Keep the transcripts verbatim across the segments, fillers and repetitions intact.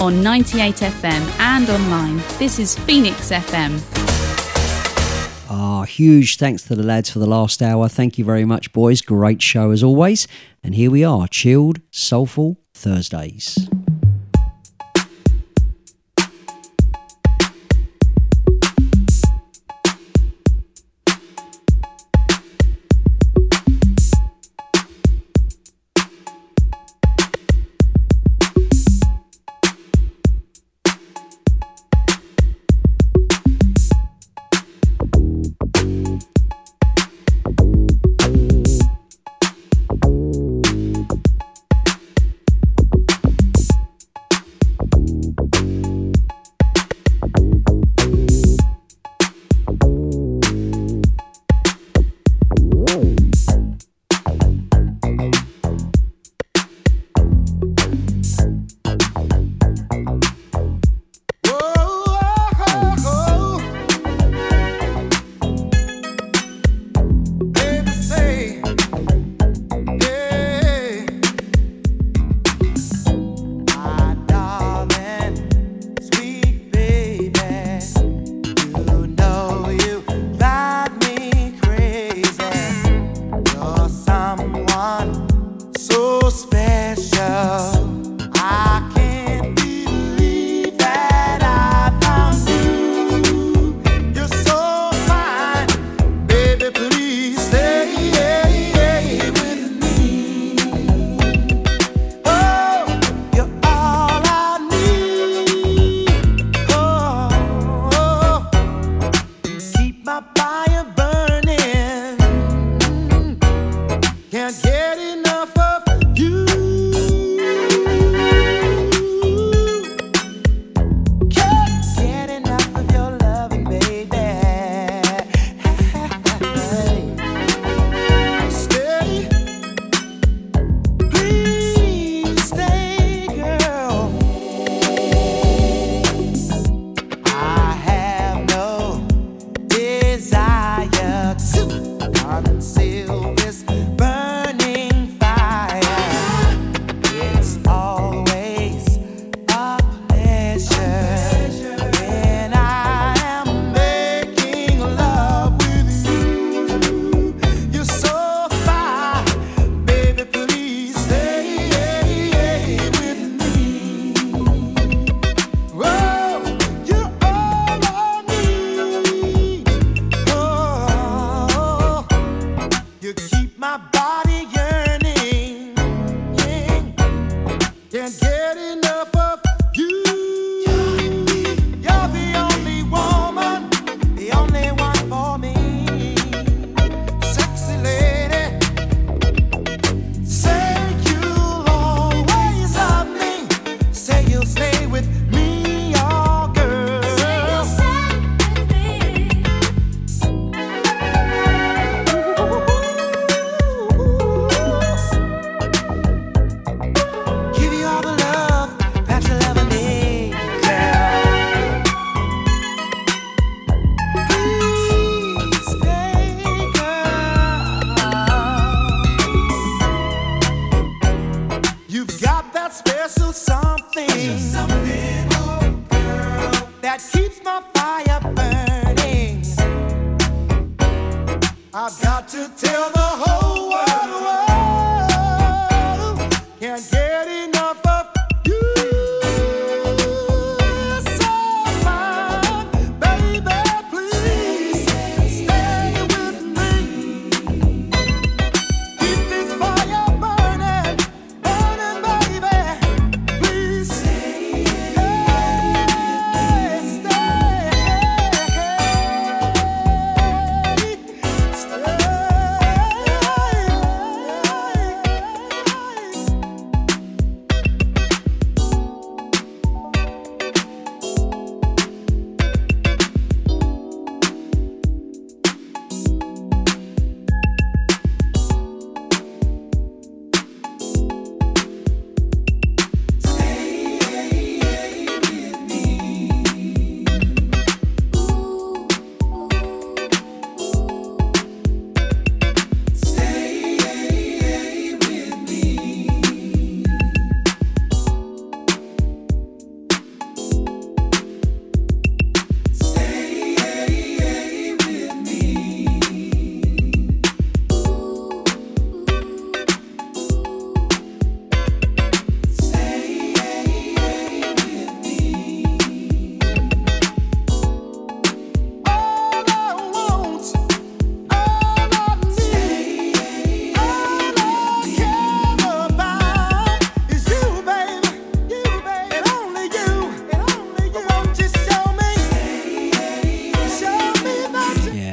on ninety-eight F M and online. This is Phoenix F M. Ah, huge thanks to the lads for the last hour. Thank you very much, boys. Great show as always. And here we are, chilled, soulful Thursdays.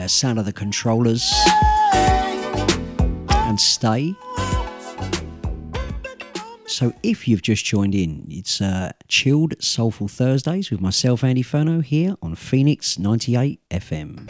sound of the controllers and Stay. So if you've just joined in, it's uh, Chilled Soulful Thursdays with myself, Andy Furno, here on Phoenix ninety-eight F M.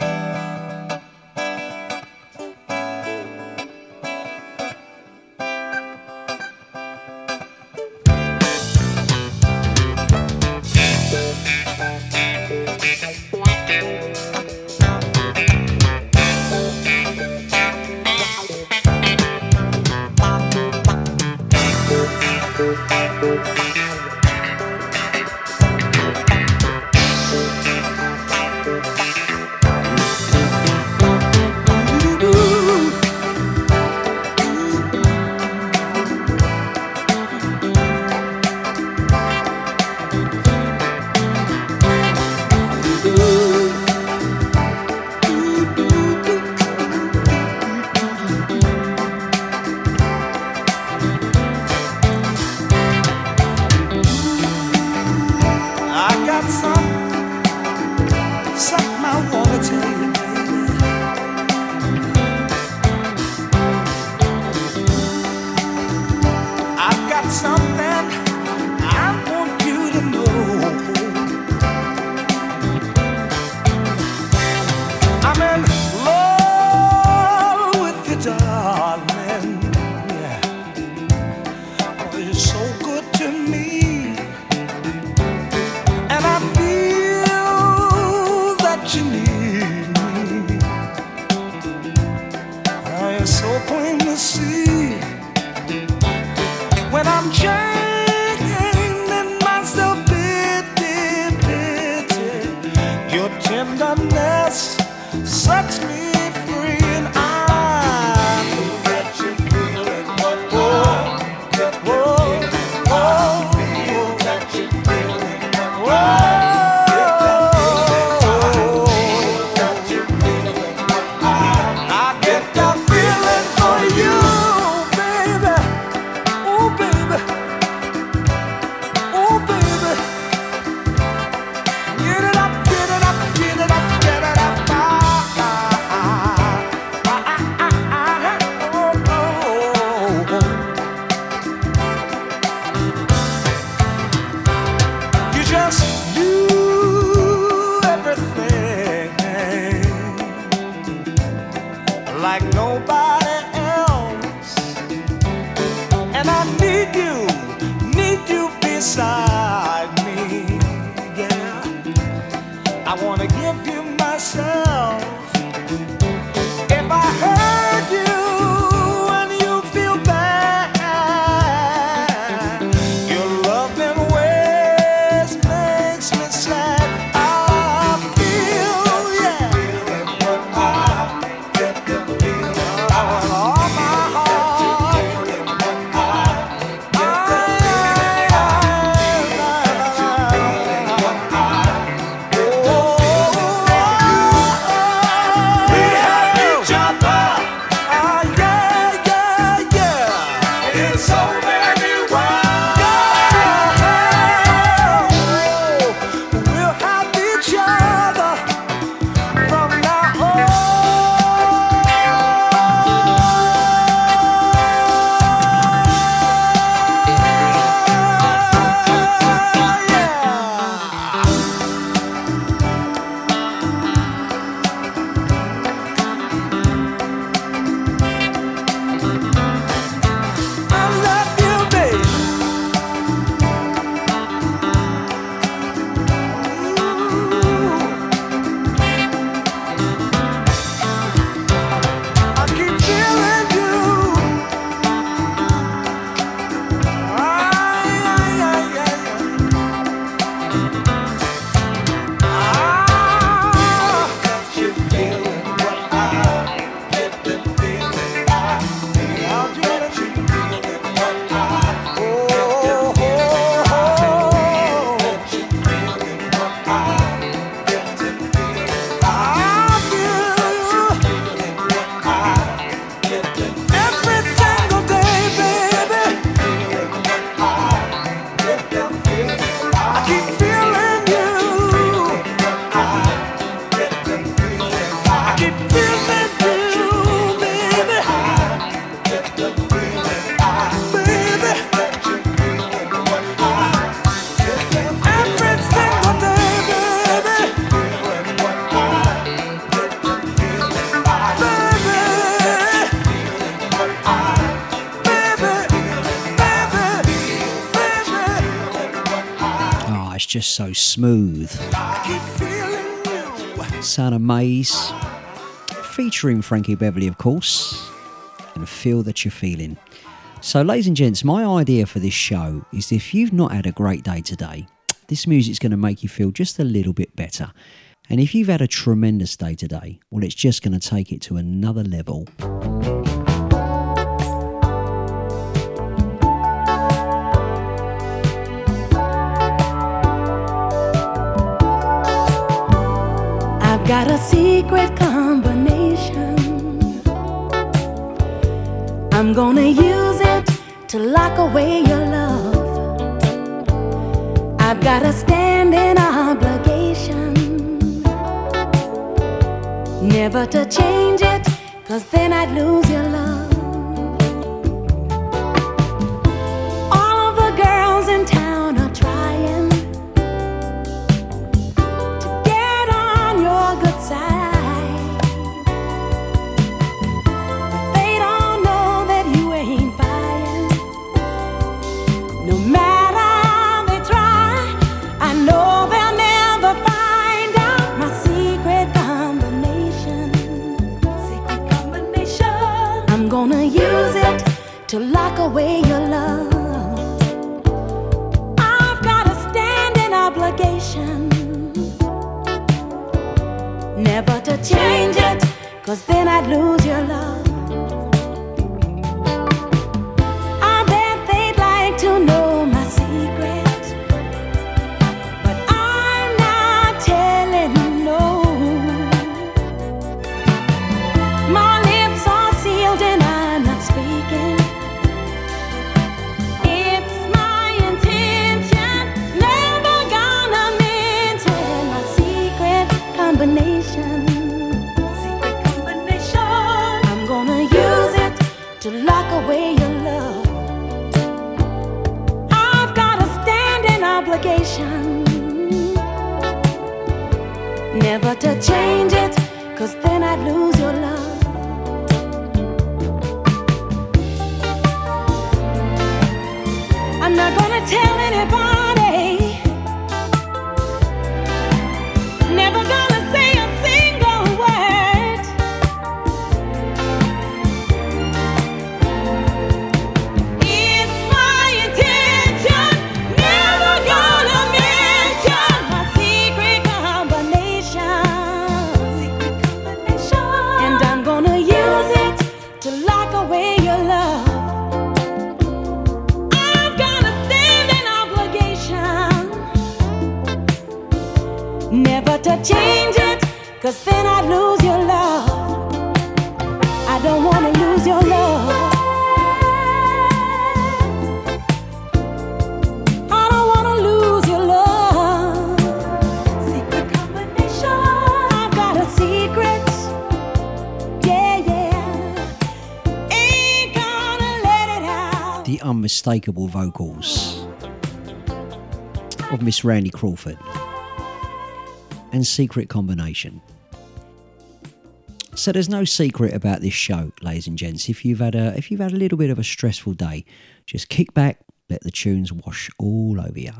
just so smooth. Sound of Maze, featuring Frankie Beverly, of course, and Feel That You're Feeling. So, ladies and gents, my idea for this show is if you've not had a great day today, this music's going to make you feel just a little bit better. And if you've had a tremendous day today, well, it's just going to take it to another level. I've got a secret combination. I'm gonna use it to lock away your love. I've got a standing obligation never to change it, 'cause then I'd lose your love. All of the girls in town are trying to get on your good side, but they don't know that you ain't buying. No matter how they try, I know they'll never find out my secret combination. Secret combination. I'm gonna use it to lock away your love. I've got a standing obligation never to change it, 'cause then I'd lose your love. I bet they'd like to know my secret, but I'm not telling no. My lips are sealed and I'm not speaking. It's my intention, never gonna mention my secret combination. Secret combination. I'm gonna use it to lock away your love. I've got a standing obligation never to change it, 'cause then I'd lose your love. I'm not gonna tell anybody, never gonna say a single word. It's my intention, never gonna mention my secret combination. Secret combination. And I'm gonna use it to lock away your love. I've got a standing obligation never to change it, 'cause then I'd lose your love. I don't wanna lose your love. I don't wanna lose your love. Secret combination. I've got a secret. Yeah, yeah. Ain't gonna let it out. The unmistakable vocals of Miss Randy Crawford and Secret Combination. So there's no secret about this show, ladies and gents. If you've had a if you've had a little bit of a stressful day, just kick back, let the tunes wash all over you.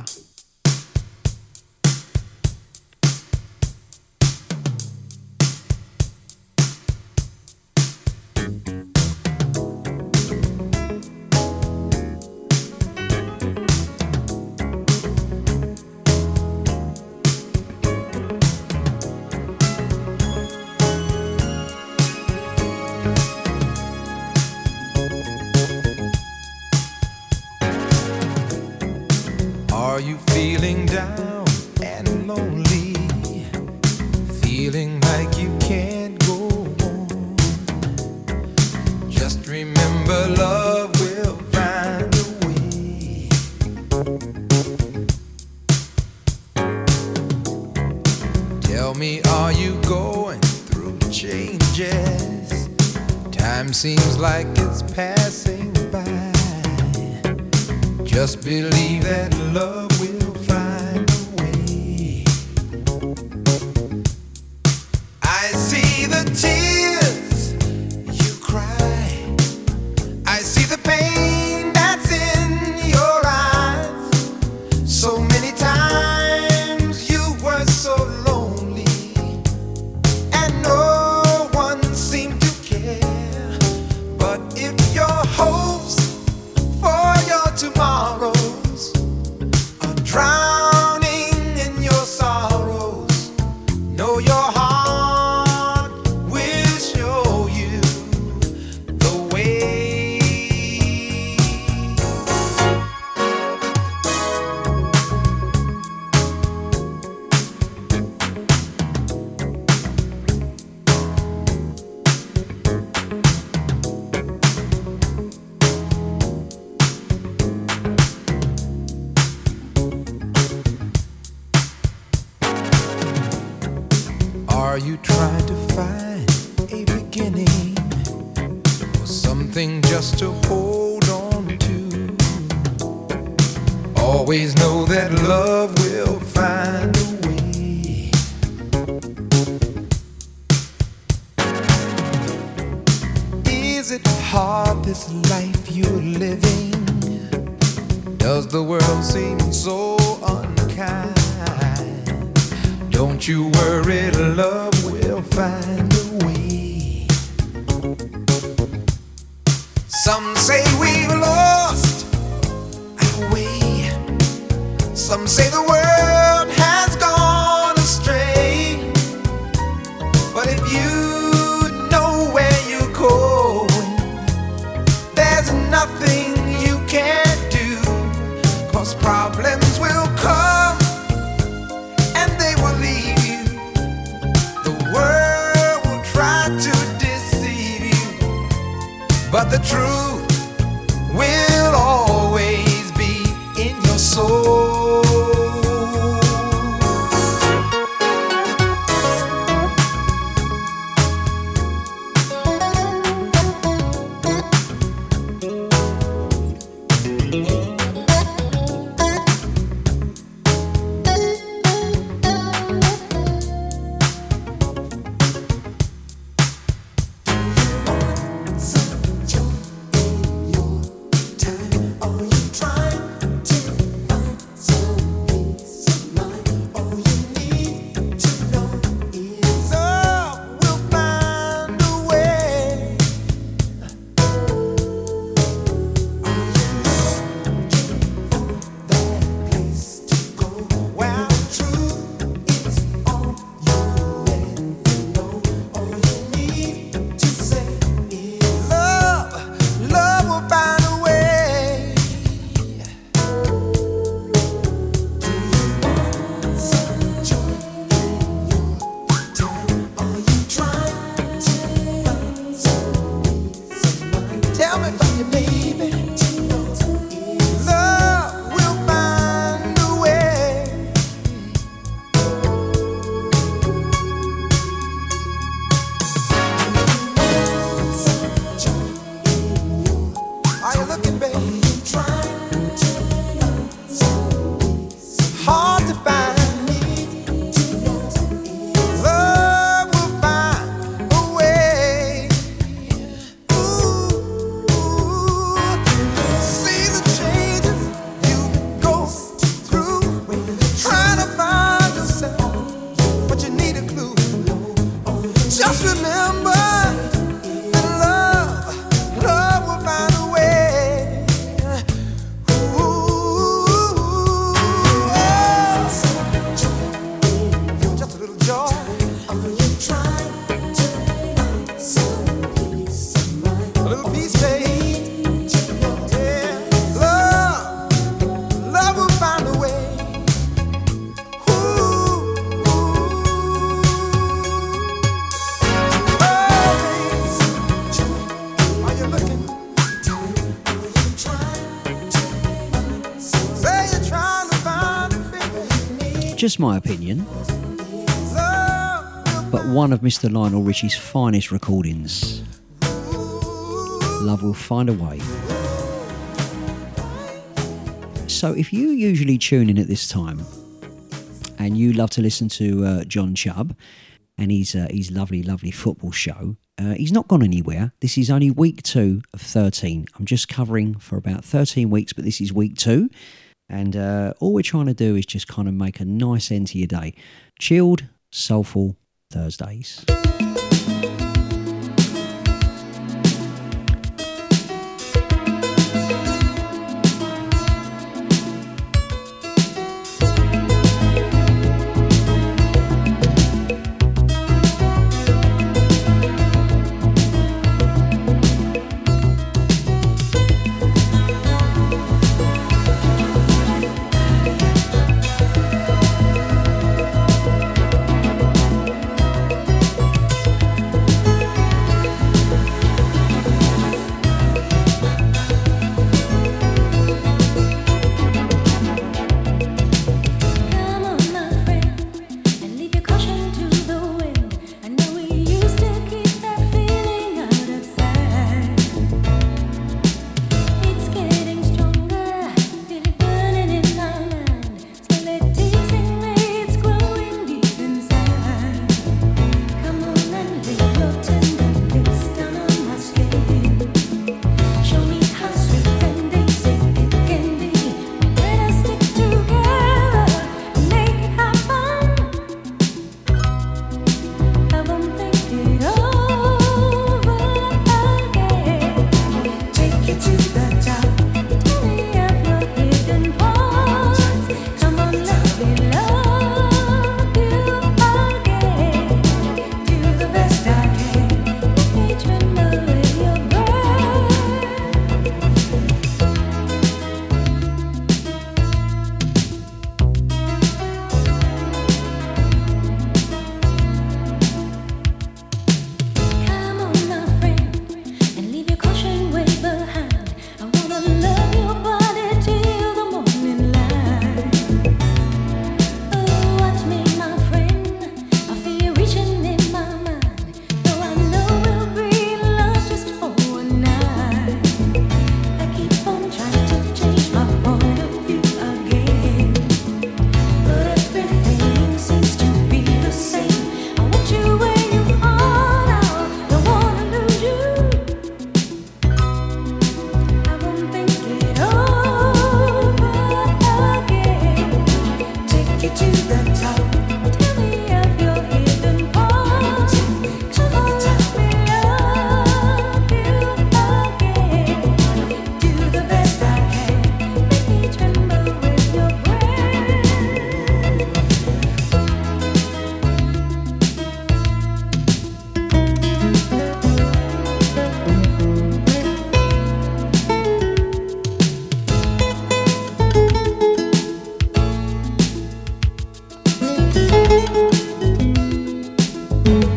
Are you feeling down and lonely? Feeling like you can't go on? Just remember, love will find a way. Tell me, are you going through changes? Time seems like it's passing by. Just believe that love will find a way. I see the tears you cry. I see the pain that's in your eyes. So many times Are you trying to find a beginning or something just to hold on to? Always know that love will find a way. Is it hard, this life you're living? Does the world seem so unkind? Don't you worry, love will find a way. Some say we've lost our way. Some say the world has gone astray. But if you know where you're going, there's nothing you can't do. 'Cause problems will come and they will leave you. The world will try to deceive you, but the truth will always be in your soul. Just my opinion, but one of Mister Lionel Richie's finest recordings. Love Will Find a Way. So if you usually tune in at this time and you love to listen to uh, John Chubb and his, uh, his lovely, lovely football show, uh, he's not gone anywhere. This is only week two of thirteen. I'm just covering for about thirteen weeks, but this is week two. And uh, all we're trying to do is just kind of make a nice end to your day. Chilled, soulful Thursdays.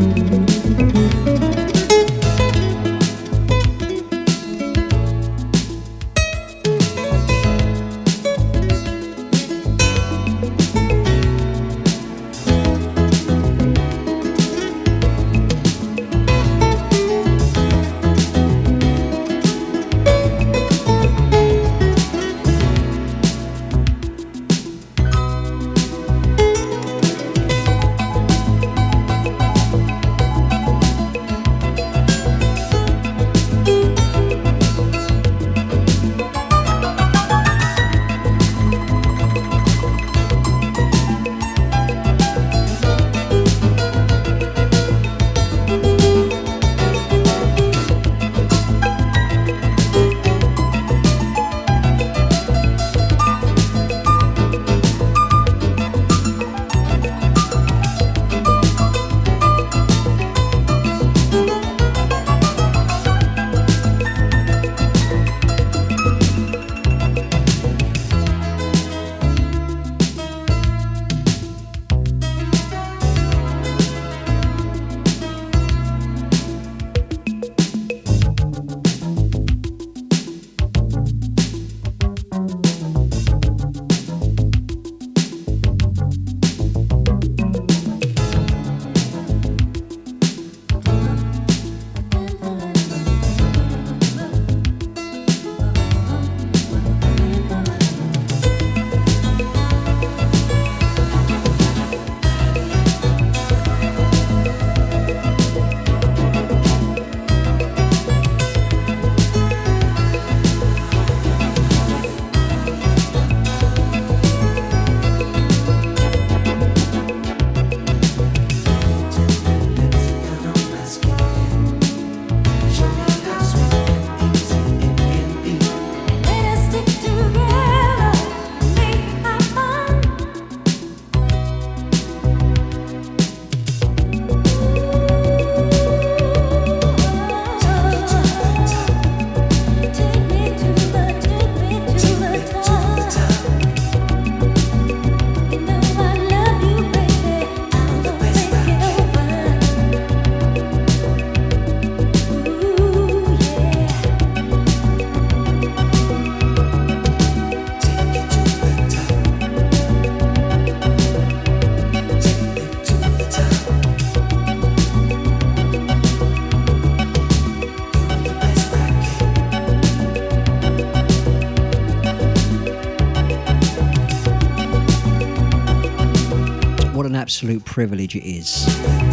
Absolute privilege it is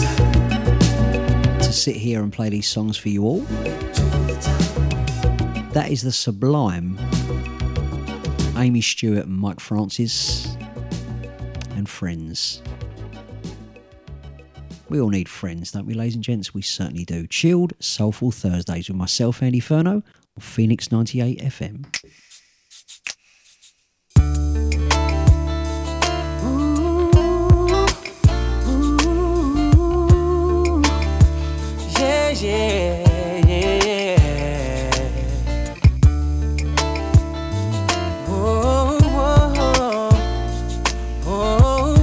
to sit here and play these songs for you all. That is the sublime Amy Stewart and Mike Francis and Friends. We all need friends, don't we, ladies and gents? We certainly do. Chilled, soulful Thursdays with myself, Andy Furno, on Phoenix ninety-eight F M. Yeah, yeah. Whoa, whoa, whoa,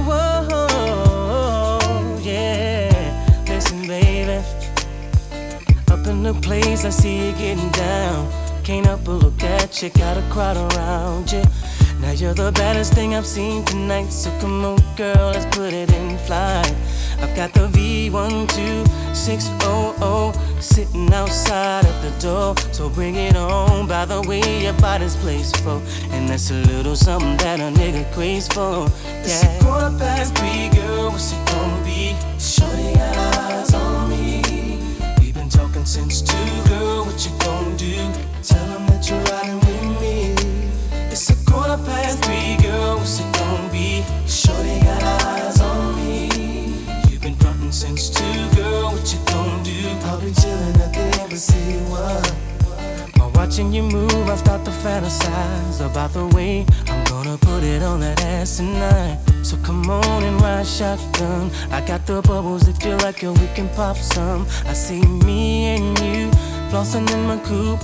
whoa, yeah. Listen, baby, up in the place I see you getting down. Can't help but look at you, got a crowd around you. Now you're the baddest thing I've seen tonight, so come on, girl, let's put it in flight. I've got the V one two six hundred sitting outside at the door, so bring it on. By the way, your body's placed for, and that's a little something that a nigga craves for. Yeah. It's a quarter past three, girl, what's it gonna be? Shorty got eyes on me. We've been talking since two, girl, what you gonna do? Tell them that you're riding with me. It's a quarter past three, girl, what's it gonna be? Shorty got eyes on me. You've been frontin' since two, girl, what you gonna do? I'll be chillin' at the embassy, what? While watching you move, I start to fantasize about the way I'm gonna put it on that ass tonight. So come on and ride shotgun. I got the bubbles, if you like it, we can pop some. I see me and you flossing in my coupe.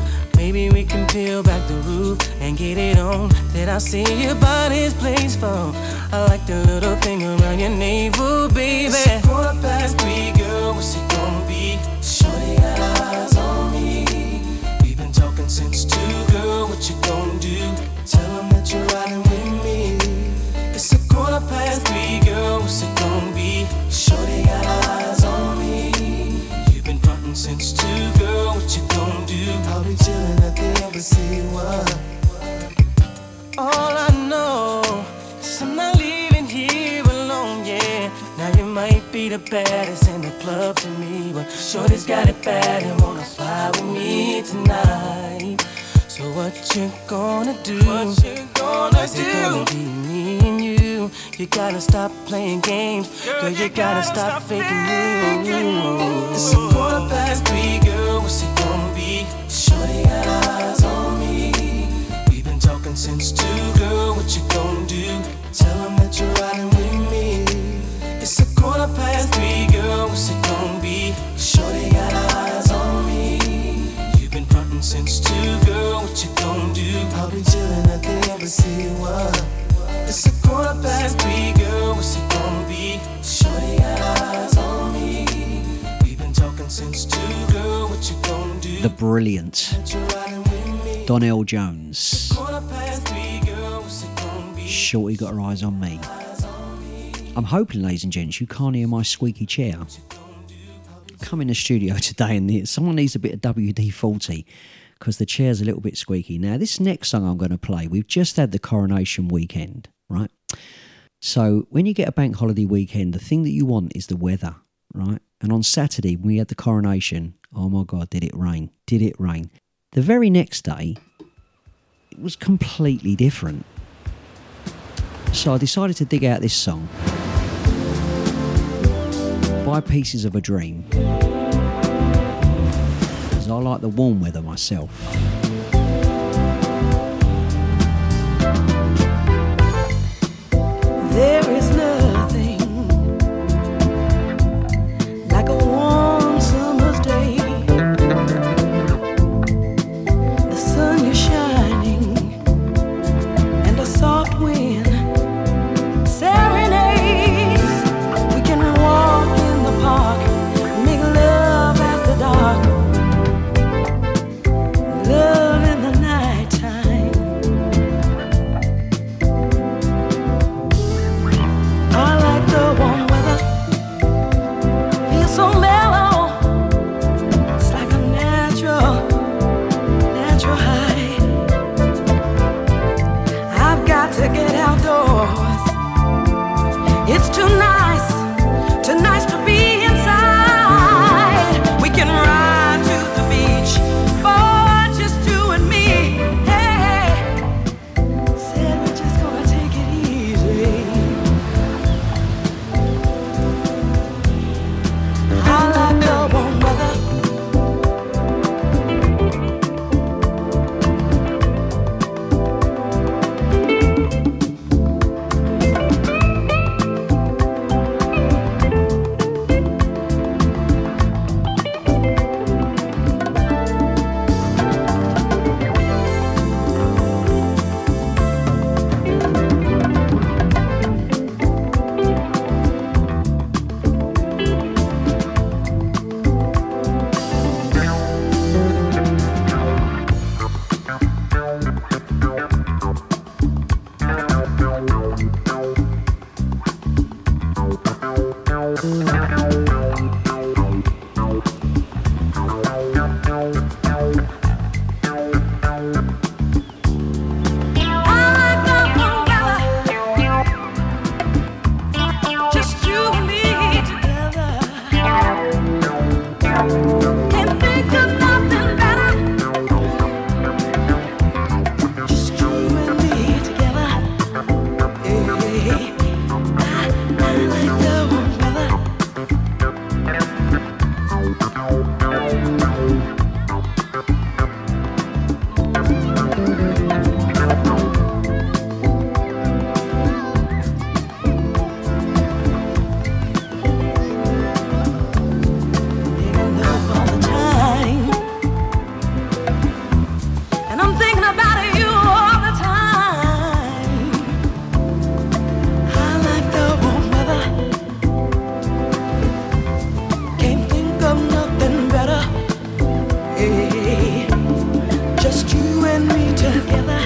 Maybe we can peel back the roof and get it on. Did I see your body's place for? I like the little thing around your navel, baby. It's quarter past three, girl, what's it gonna be? Shorty got eyes on me. We've been talking since two, girl, what you gonna do? Tell them that you're riding with me. It's a quarter past three, girl, what's it gonna be? Shorty got eyes on me. You've been frontin' since two, girl, what you gonna do? I'll be chillin' at the embassy, what? All I know is I'm not leaving here alone, yeah. Now you might be the baddest in the club to me, but shorty's got it bad and wanna fly with me tonight. So what you gonna do? What you gonna Is do? It gonna be me and you? You gotta stop playing games, girl. girl you, you gotta, gotta stop, stop faking moves. It's a quarter past three, girl. What's it gonna be? Shorty got eyes on me. We've been talking since two, girl. What you gonna do? Tell them that you're riding with me. It's a quarter past three, girl. What's it gonna be? Shorty got eyes on me. You've been frontin' since two, girl. What you gonna do? I'll be chillin' at the embassy, what? It's a quarter past three, girl. What's it gonna be? Shorty got eyes on me. We've been talking since two, girl. What you gonna do? The brilliant Donnell Jones. Shorty got her eyes on me. I'm hoping, ladies and gents, you can't hear my squeaky chair. Come in the studio today and someone needs a bit of W D forty because the chair's a little bit squeaky. Now, this next song I'm going to play, we've just had the coronation weekend, right? So when you get a bank holiday weekend, the thing that you want is the weather, right? And on Saturday, when we had the coronation, oh my God, did it rain? Did it rain? The very next day, it was completely different. So I decided to dig out this song by Pieces of a Dream, because I like the warm weather myself. There is nothing like a warm summer's day. The sun is shining and a soft wind serenades. We can walk in the park, make love after dark, love in the nighttime. I like the warm weather, feels so mellow. It's like a natural, natural high. I've got to get outdoors. It's too nice, too nice to be inside. We can ride to the beach, for just you and me. Hey, said we're just gonna take it easy. I like the warm weather. Hey, just you and me together.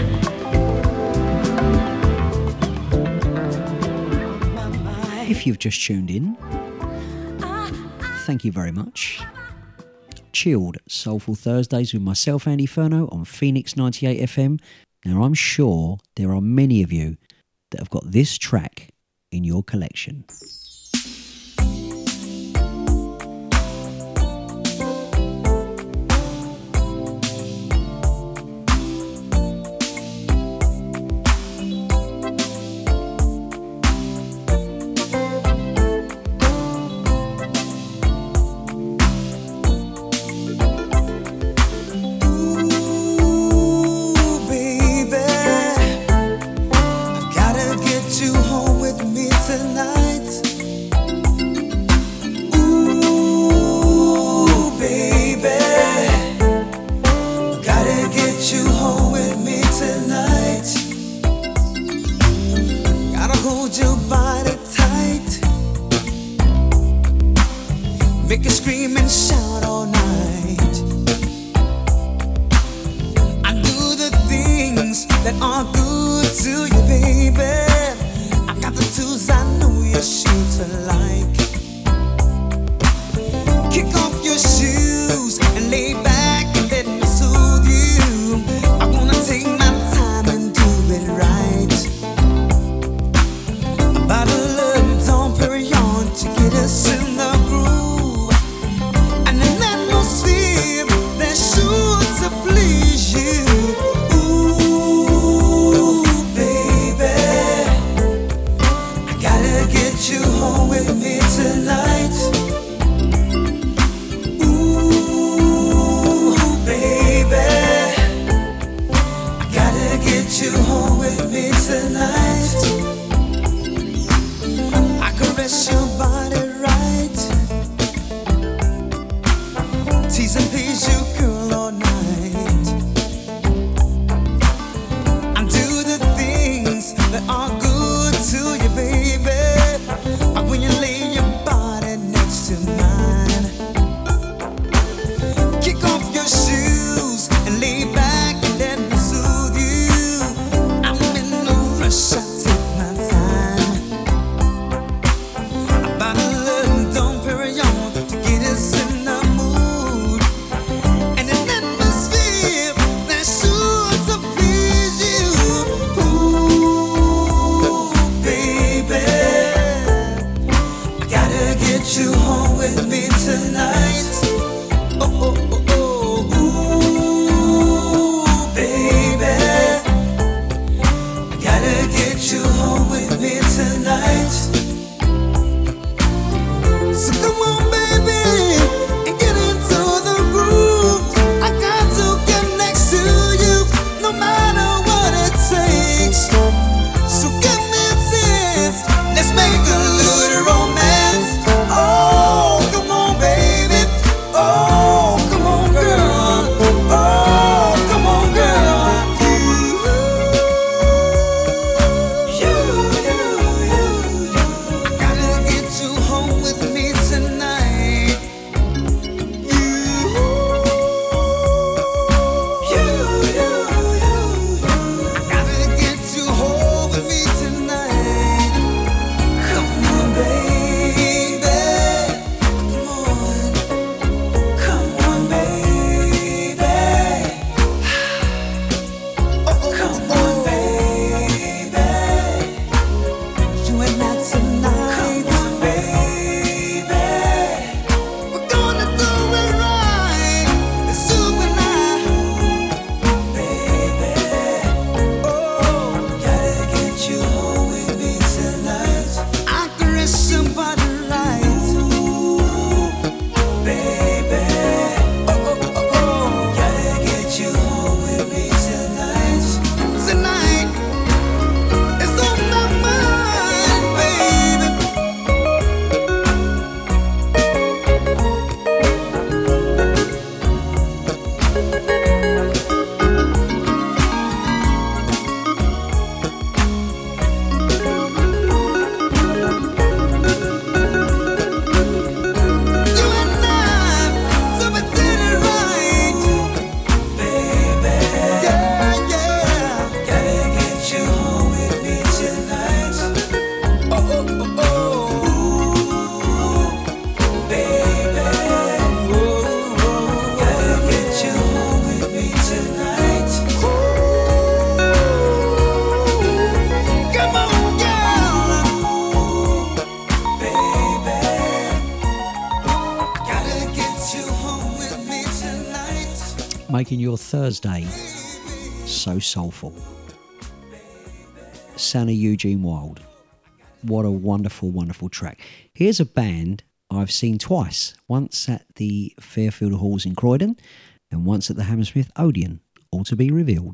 If you've just tuned in, thank you very much. Chilled Soulful Thursdays with myself, Andy Furno, on Phoenix ninety-eight F M. Now, I'm sure there are many of you that have got this track in your collection. You home with me tonight. making your Thursday so soulful. Sound of Eugene Wilde. What a wonderful, wonderful track. Here's a band I've seen twice. Once at the Fairfield Halls in Croydon and once at the Hammersmith Odeon. All to be revealed.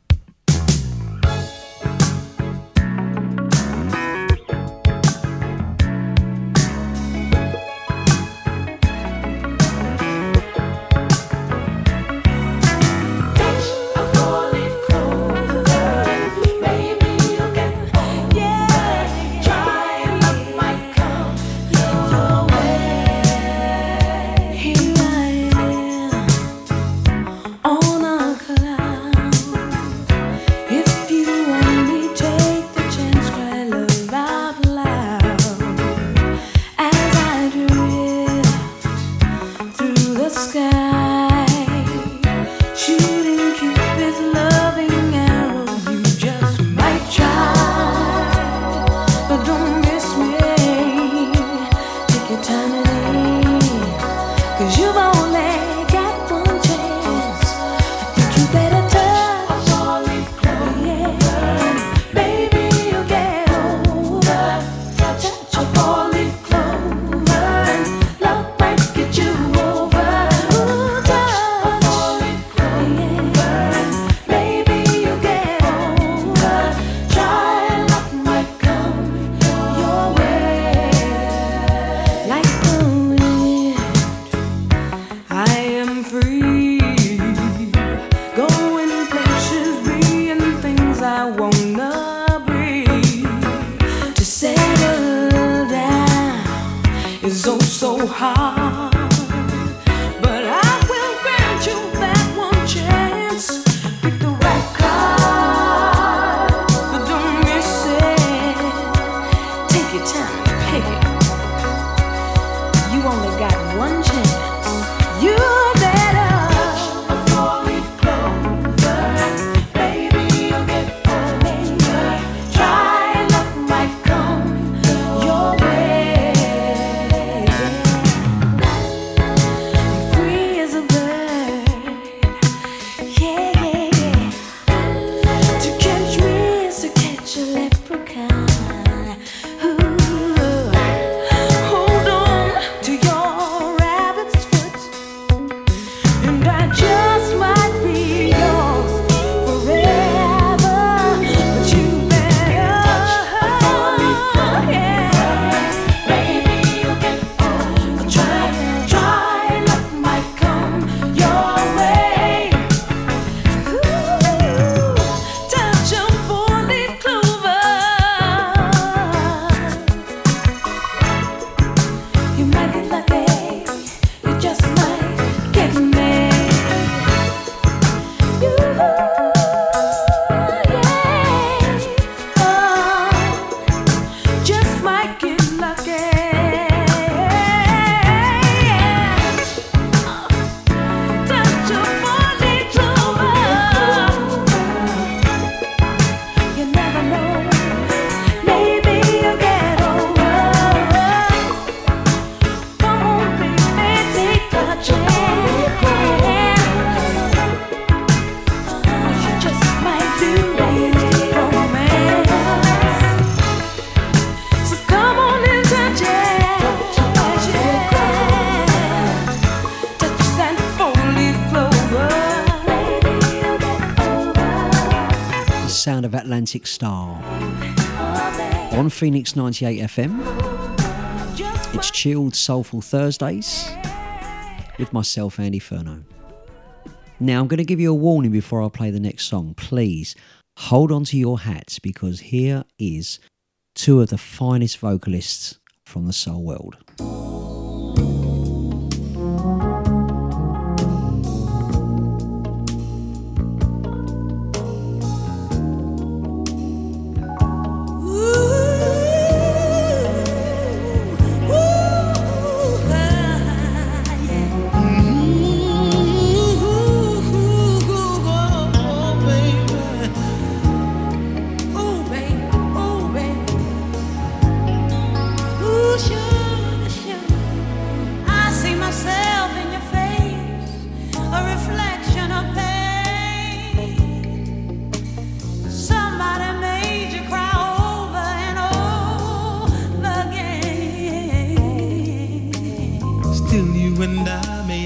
Sound of Atlantic Star on Phoenix ninety-eight F M. It's chilled, soulful Thursdays with myself, Andy Furno. Now, I'm going to give you a warning before I play the next song. Please hold on to your hats, because here is two of the finest vocalists from the soul world. Sure, sure.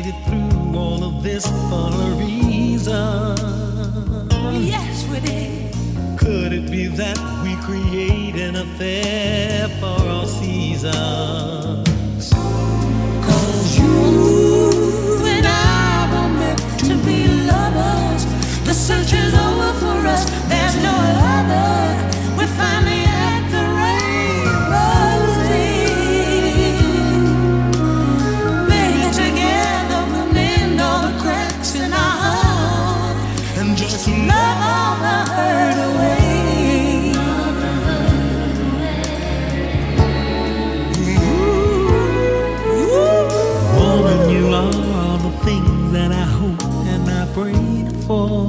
you through all of this for a reason. Yes, we did. Could it be that we create an affair for all seasons? Cause you and I were meant to be lovers. The search is over for us. There's no other. We're finally at the rainbow's end. Baby, together we'll mend all the cracks in our heart. And just to Love all the hurt away. Woman, you are all the things that I hope and I prayed for.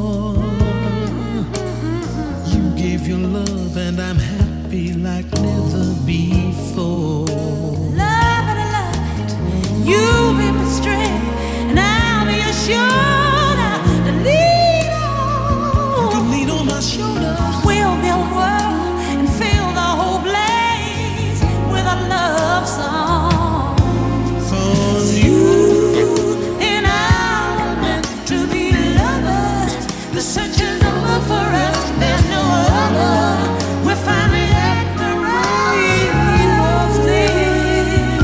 You gave your love and I'm happy like never before. Love it, love it. You be my strength, and I'll be your shoulder to lean You can on. lean on my shoulder. We'll build a world and fill the whole place with a love song. Cause you And I were meant to be lovers. The search is over for us. There's no other. We're finally at the rainbow's end.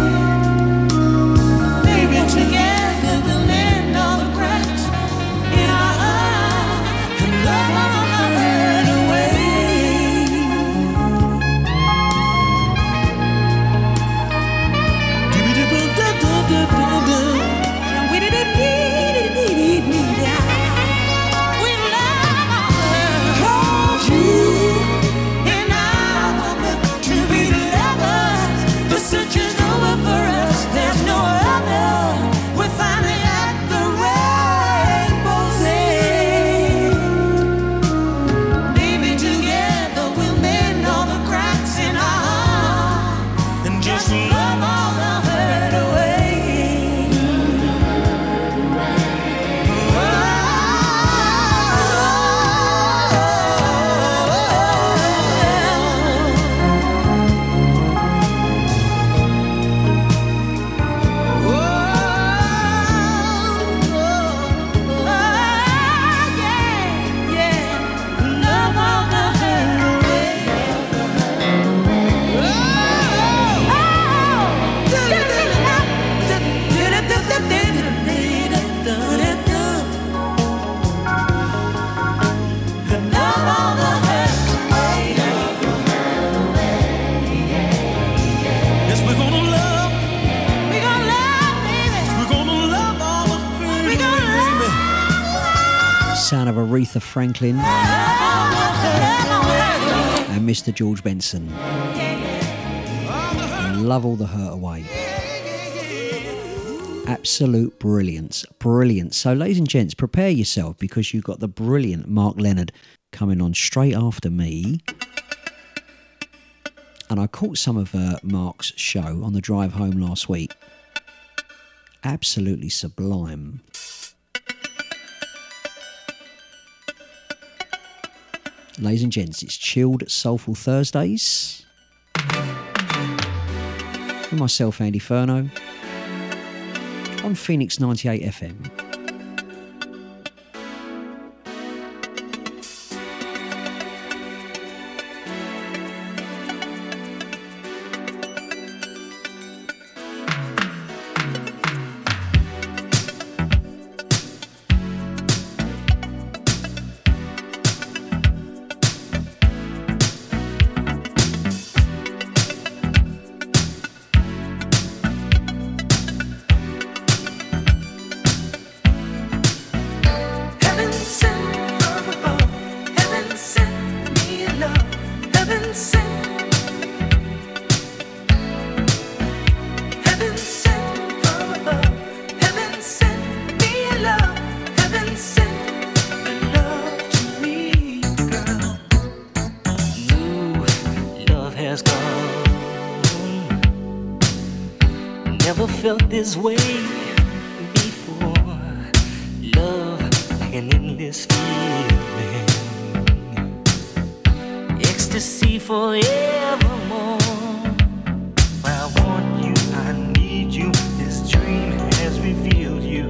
Baby, together we'll mend all the cracks in our heart and love all the hurt away. do-be-do-do-do-do-do-do. We didn't need it, need it, need it. We love our love. 'Cause you and I were meant to be lovers. The search is over for us. There's no other. We're finally at the rainbow's end. Baby, together we'll mend all the cracks in our heart. And just Love all the hurt away. yes, we're gonna love. We gon' love, baby. We're gonna love all the hurt We gonna away, baby. Sound of Aretha Franklin Love all the hurt away. and Mister George Benson. Love all the hurt away. Absolute brilliance. Brilliant. So, ladies and gents, prepare yourself because you've got the brilliant Mark Leonard coming on straight after me. And I caught some of uh, Mark's show on the drive home last week. Absolutely sublime. Ladies and gents, it's Chilled Soulful Thursdays. With myself, Andy Furno, on Phoenix ninety-eight F M. Felt this way before. Love like an endless feeling. Ecstasy forevermore. I want you, I need you. This dream has revealed you.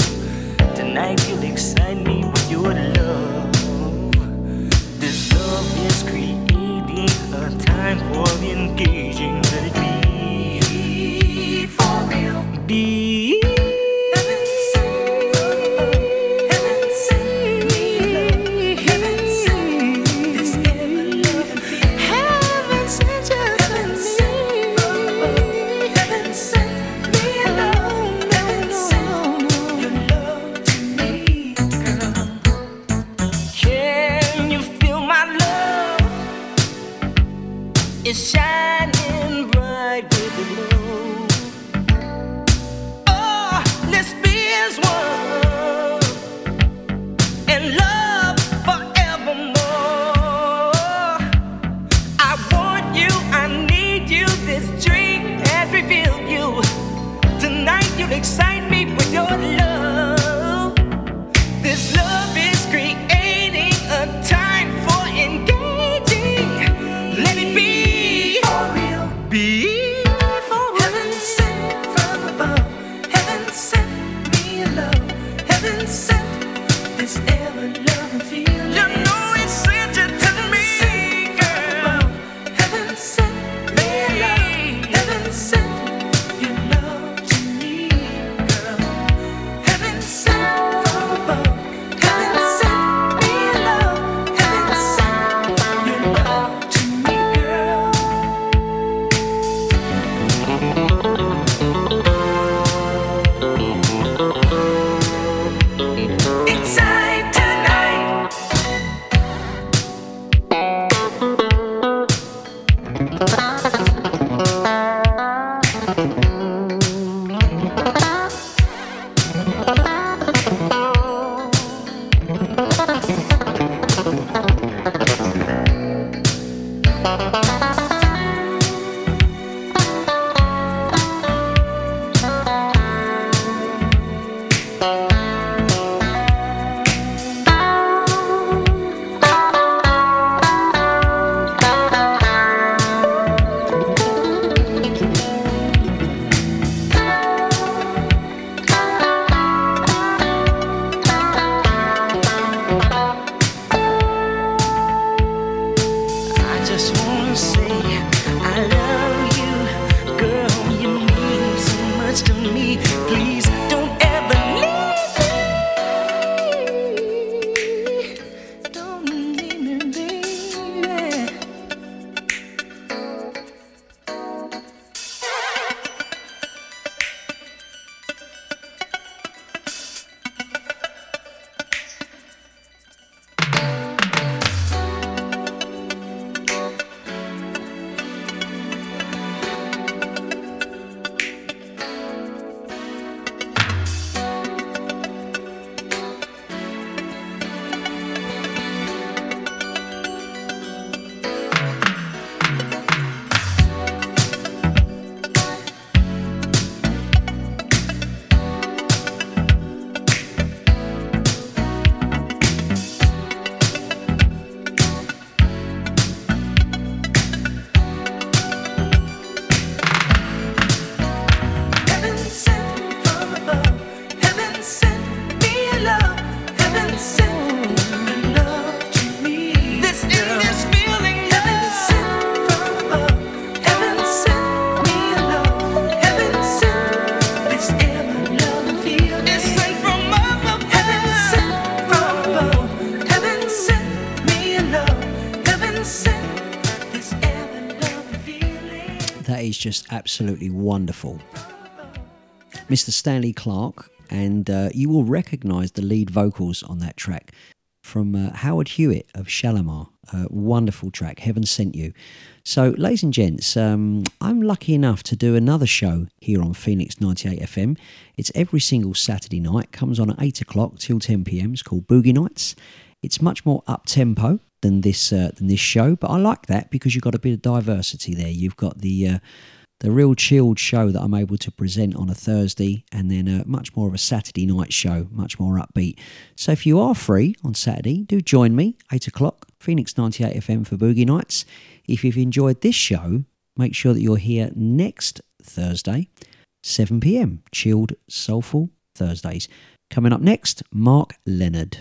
just absolutely wonderful. Mister Stanley Clarke, and uh, you will recognise the lead vocals on that track from uh, Howard Hewitt of Shalimar. Uh, wonderful track, Heaven Sent You. So, ladies and gents, um, I'm lucky enough to do another show here on Phoenix ninety-eight F M. It's every single Saturday night, comes on at eight o'clock till ten p.m. It's called Boogie Nights. It's much more up-tempo than this uh, than this show, but I like that because you've got a bit of diversity there. You've got the uh, the real chilled show that I'm able to present on a Thursday, and then a much more of a Saturday night show, much more upbeat. So if you are free on Saturday, do join me, eight o'clock, Phoenix ninety-eight F M for Boogie Nights. If you've enjoyed this show, make sure that you're here next Thursday, seven p.m, chilled, soulful Thursdays. Coming up next, Mark Leonard.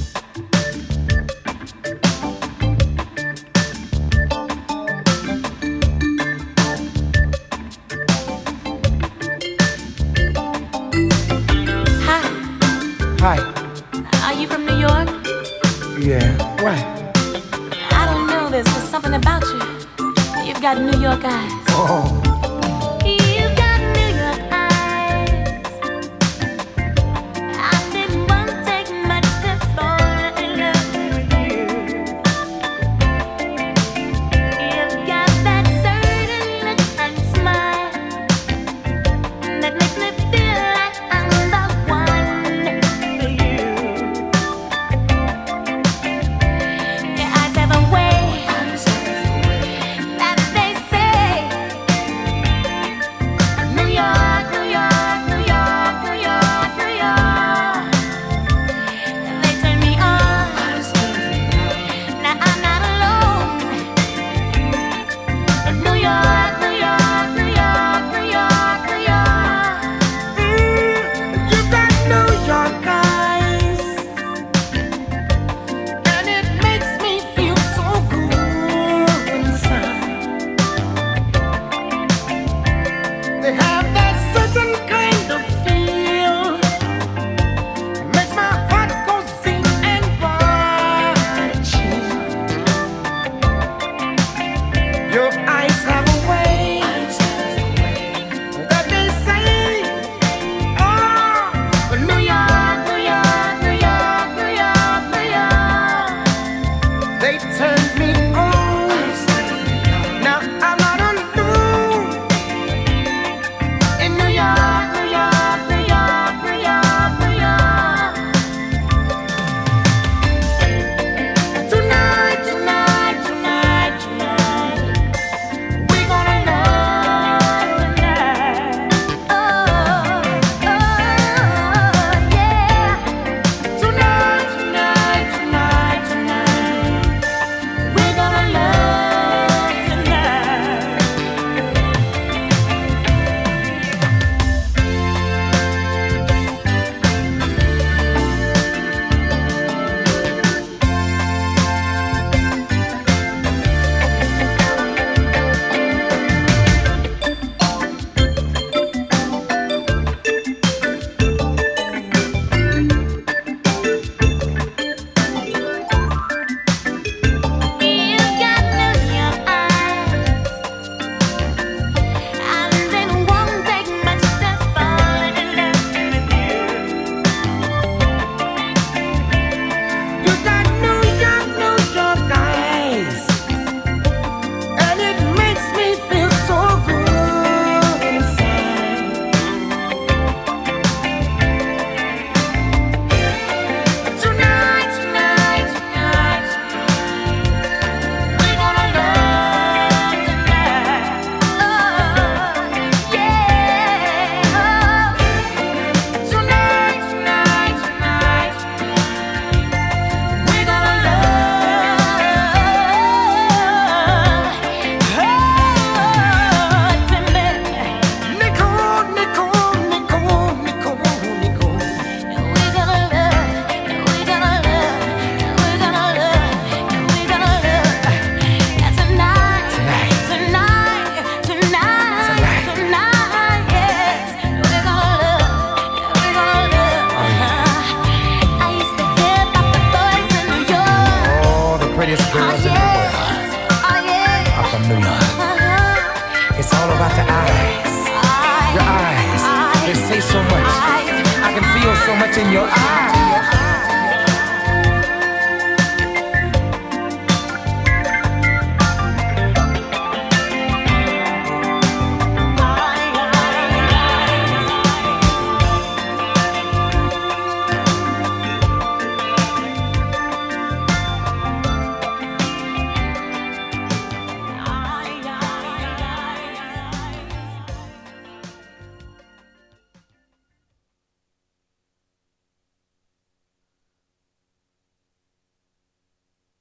Hi. Are you from New York? Yeah. Why? I don't know. There's just something about you. You've got New York eyes. Oh. You've got New York eyes. I didn't want to take much to fall in love with you. You've got that certain look and smile that makes me feel like I'm the one for you. Your eyes have a way that they say so much. I can feel so much in your eyes.